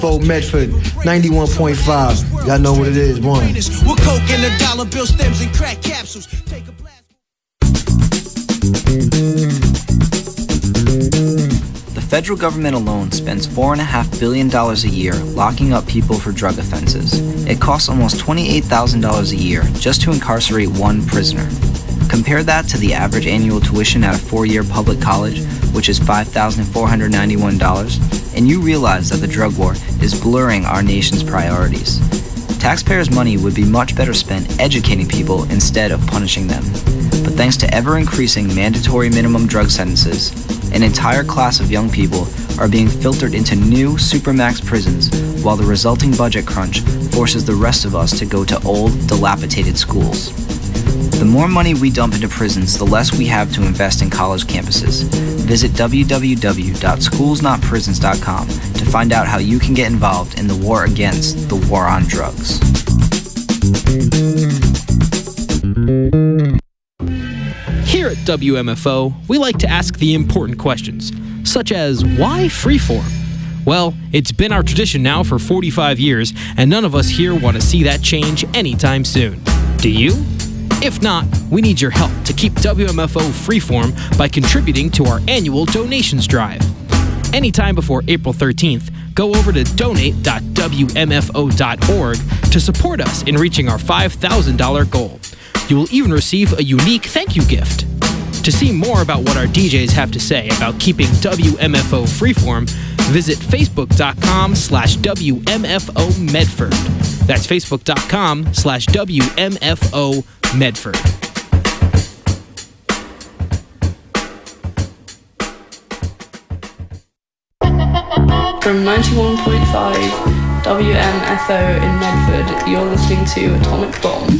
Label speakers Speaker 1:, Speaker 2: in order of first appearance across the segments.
Speaker 1: Medford, 91.5. Y'all know what it is. One.
Speaker 2: With coke and the dollar bill stems and crack capsules. Take a blast.
Speaker 3: The federal government alone spends $4.5 billion a year locking up people for drug offenses. It costs almost $28,000 a year just to incarcerate one prisoner. Compare that to the average annual tuition at a 4-year public college, which is $5,491, and you realize that the drug war is blurring our nation's priorities. Taxpayers' money would be much better spent educating people instead of punishing them. But thanks to ever-increasing mandatory minimum drug sentences, an entire class of young people are being filtered into new supermax prisons, while the resulting budget crunch forces the rest of us to go to old, dilapidated schools. The more money we dump into prisons, the less we have to invest in college campuses. Visit www.schoolsnotprisons.com to find out how you can get involved in the war against the war on drugs.
Speaker 4: Here at WMFO, we like to ask the important questions, such as, why freeform? Well, it's been our tradition now for 45 years, and none of us here want to see that change anytime soon. Do you? If not, we need your help to keep WMFO freeform by contributing to our annual donations drive. Anytime before April 13th, go over to donate.wmfo.org to support us in reaching our $5,000 goal. You will even receive a unique thank you gift. To see more about what our DJs have to say about keeping WMFO freeform, visit facebook.com/WMFO Medford. That's facebook.com/WMFO Medford.
Speaker 5: From 91.5 WMFO in Medford, you're listening to Atomic Bomb.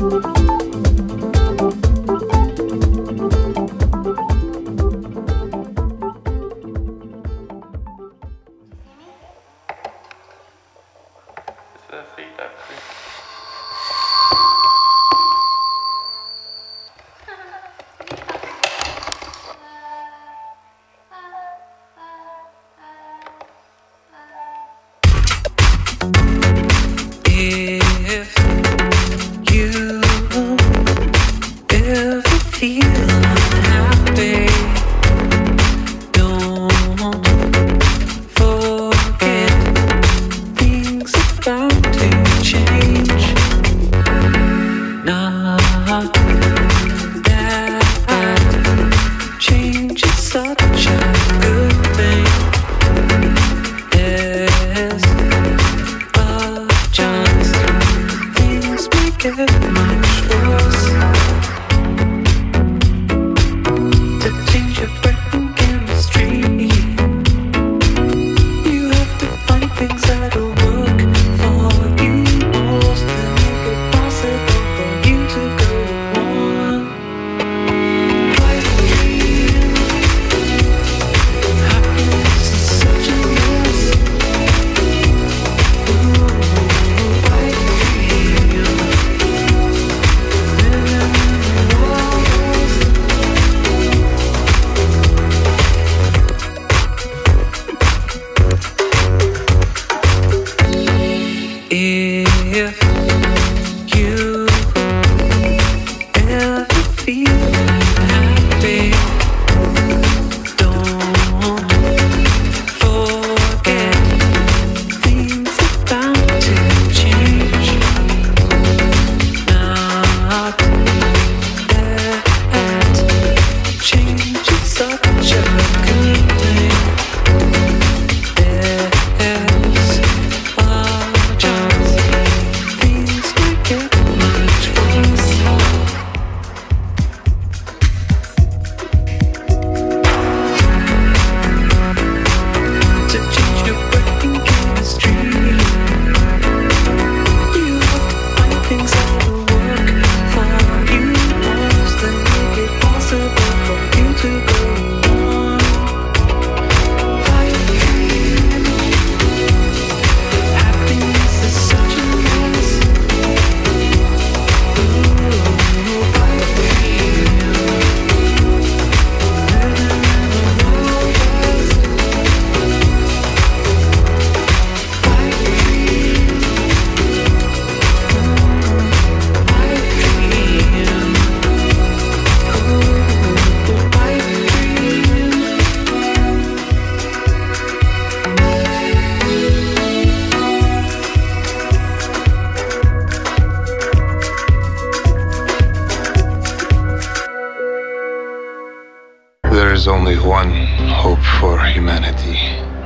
Speaker 6: is only one hope for humanity.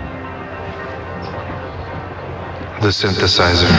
Speaker 6: The synthesizer.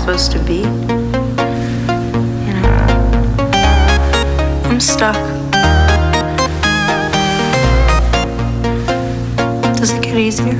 Speaker 7: supposed to be? You know, I'm stuck. Does it get easier?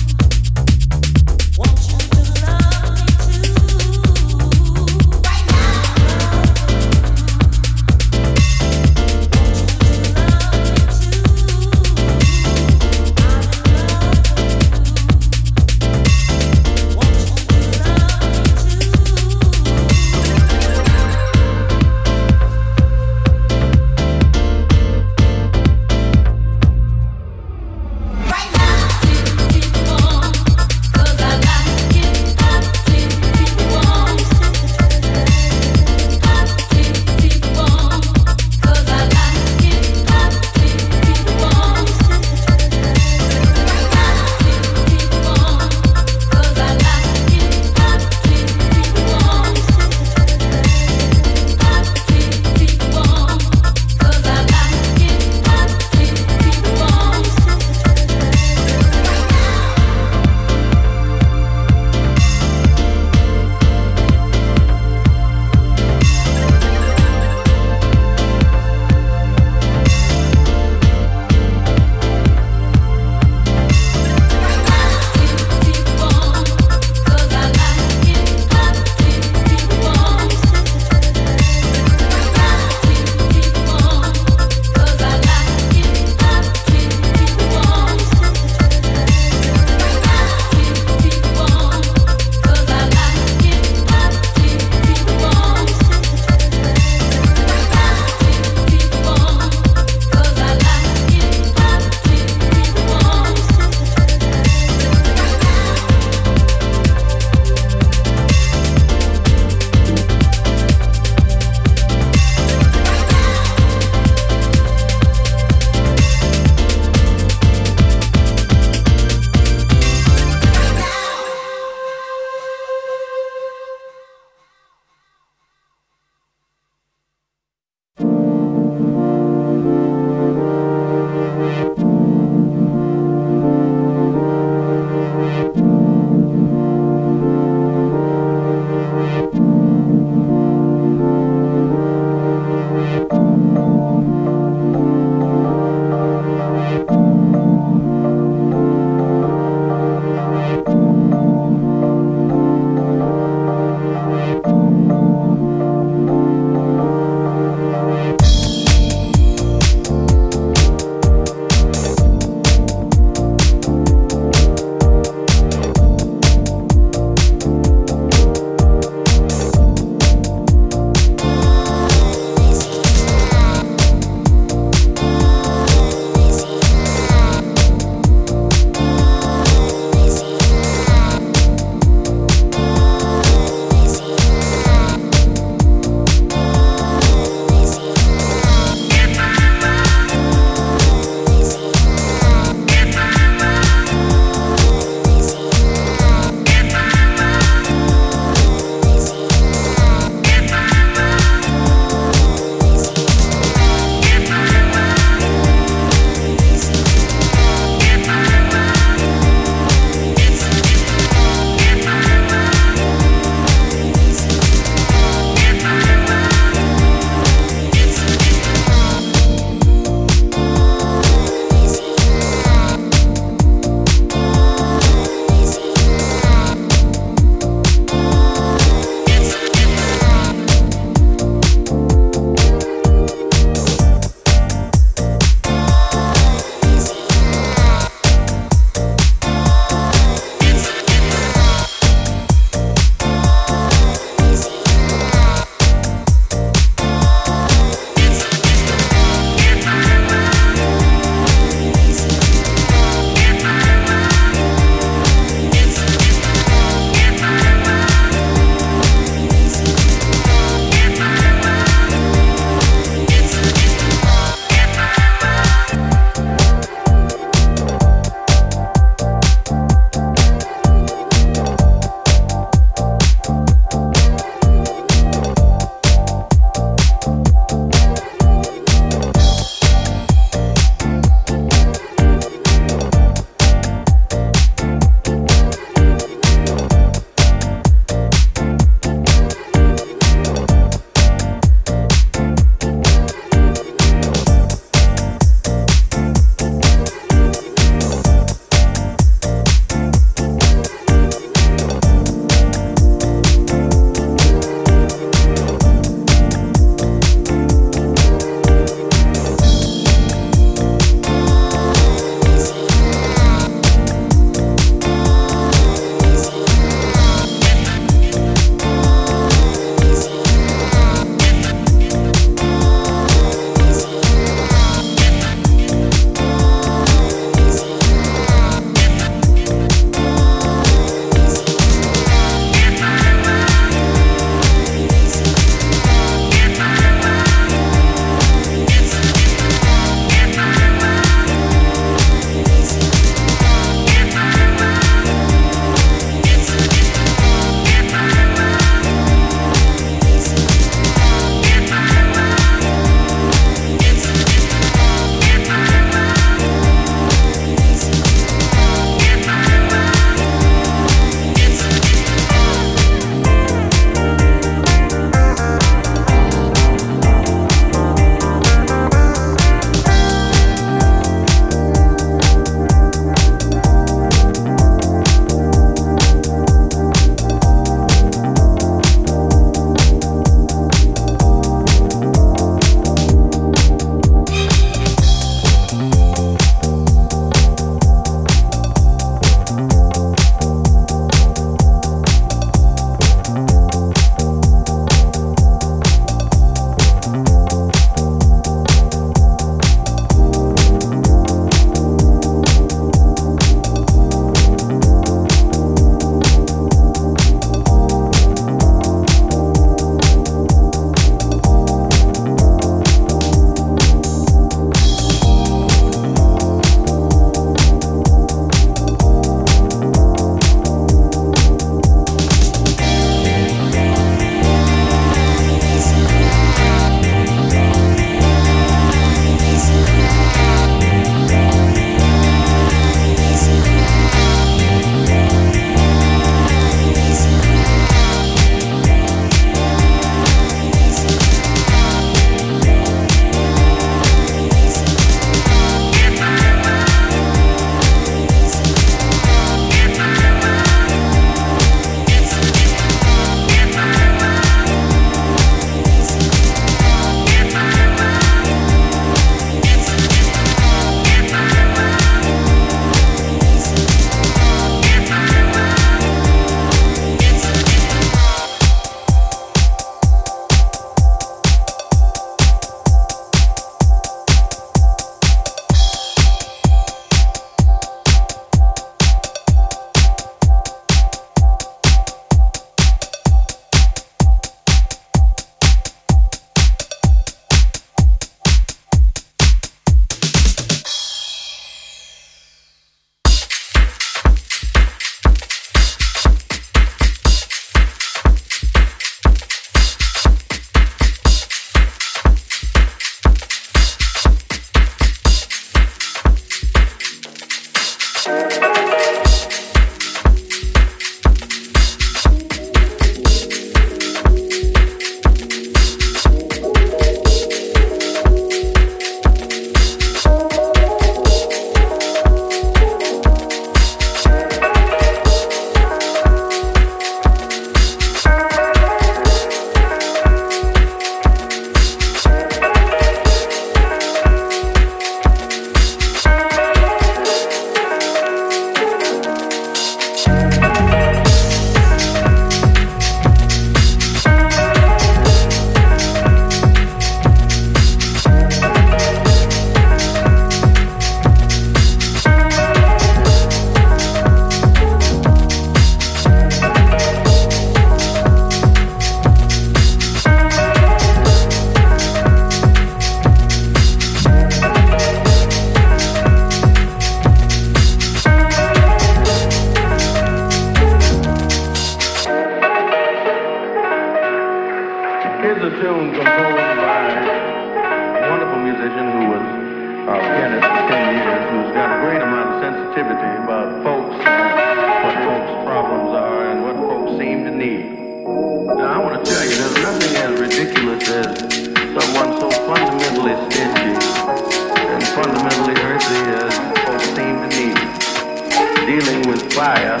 Speaker 8: community about folks and what folks' problems are and what folks seem to need. Now, I want to tell you, there's nothing as ridiculous as someone so fundamentally stingy and fundamentally earthy as folks seem to need. Dealing with fire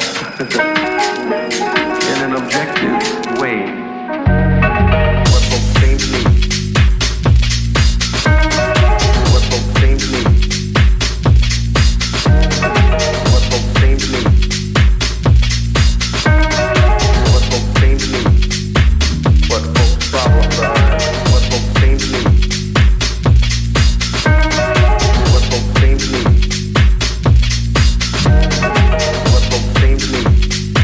Speaker 8: in an objective way. What folks seem to need. What folks seem to need. What folks seem to need. What folks seem to need. What folks' problems are. What folks seem to need. What folks seem to need. What folks seem to need.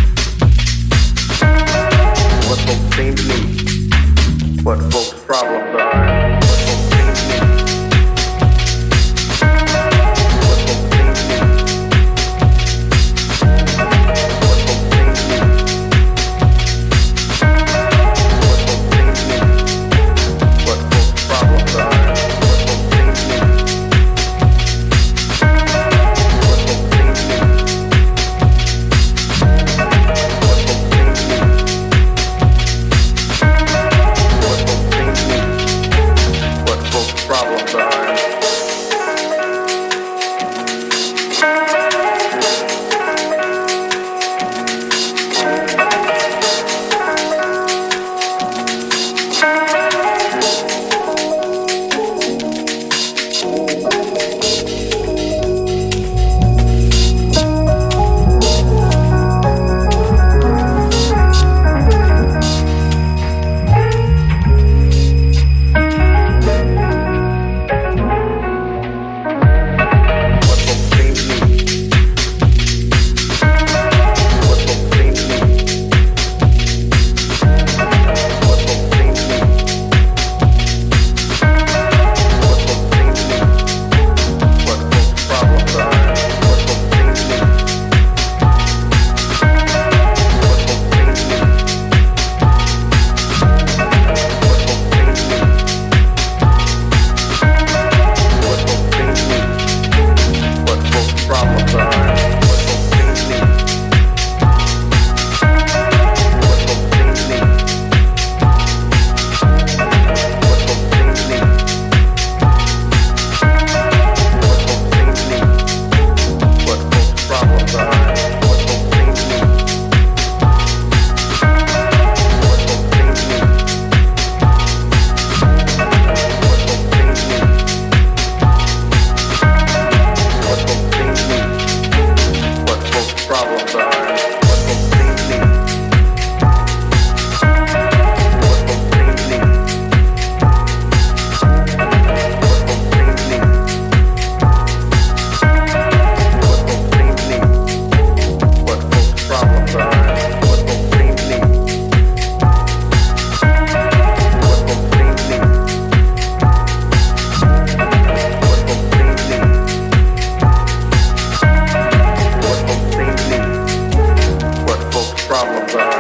Speaker 8: What folks seem to need. What folks' problems are. What folks seem to need. What folks seem to need. What folks seem to need. What folks seem to need. What folks' problems are. What folks seem to need. What folks seem to need. What folks seem to need. What folks seem to need. What folks' problems are. What folks seem to need. What folks seem to need. What folks seem to need. What folks seem to need. What folks' problems are. What folks seem to need. What folks seem to need. What folks seem to need. What folks seem to need. What folks' problems are. What folks seem to need. What folks seem to need. What folks seem to need. What folks seem to need. What folks' problems are. What folks seem to need. What folks seem to need. What folks seem to need. What folks seem to need. What folks' problems are. What folks seem to need. What folks seem to need. What folks seem to need. What folks seem to need. What folks' problems are. What folks seem to need. What folks seem to need. What folks seem to need. What folks seem to need. What folks' problems are.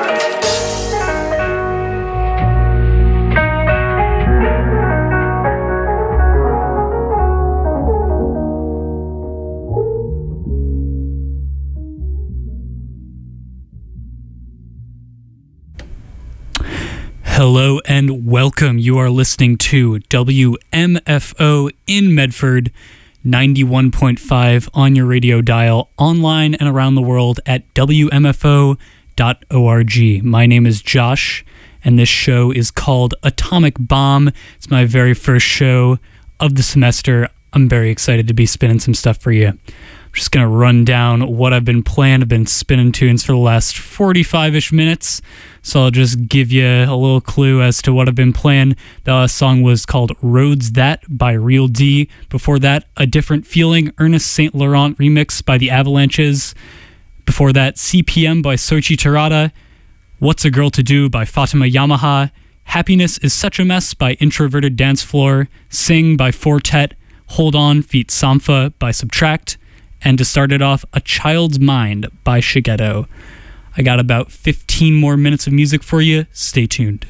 Speaker 9: Hello and welcome. You are listening to WMFO in Medford, 91.5 on your radio dial, online and around the world at WMFO.org. My name is Josh, and this show is called Atomic Bomb. It's my very first show of the semester. I'm very excited to be spinning some stuff for you. I'm just going to run down what I've been playing. I've been spinning tunes for the last 45-ish minutes, so I'll just give you a little clue as to what I've been playing. The last song was called Roads That by Real D. Before that, A Different Feeling, Ernest St. Laurent remix by The Avalanches. Before that, CPM by Soichi Terada. What's a Girl to Do by Fatima Yamaha. Happiness is Such a Mess by Introverted Dance Floor. Sing by Fortet. Hold On feat. Sampha by Subtract. And to start it off, A Child's Mind by Shigeto. I got about 15 more minutes of music for you. Stay tuned.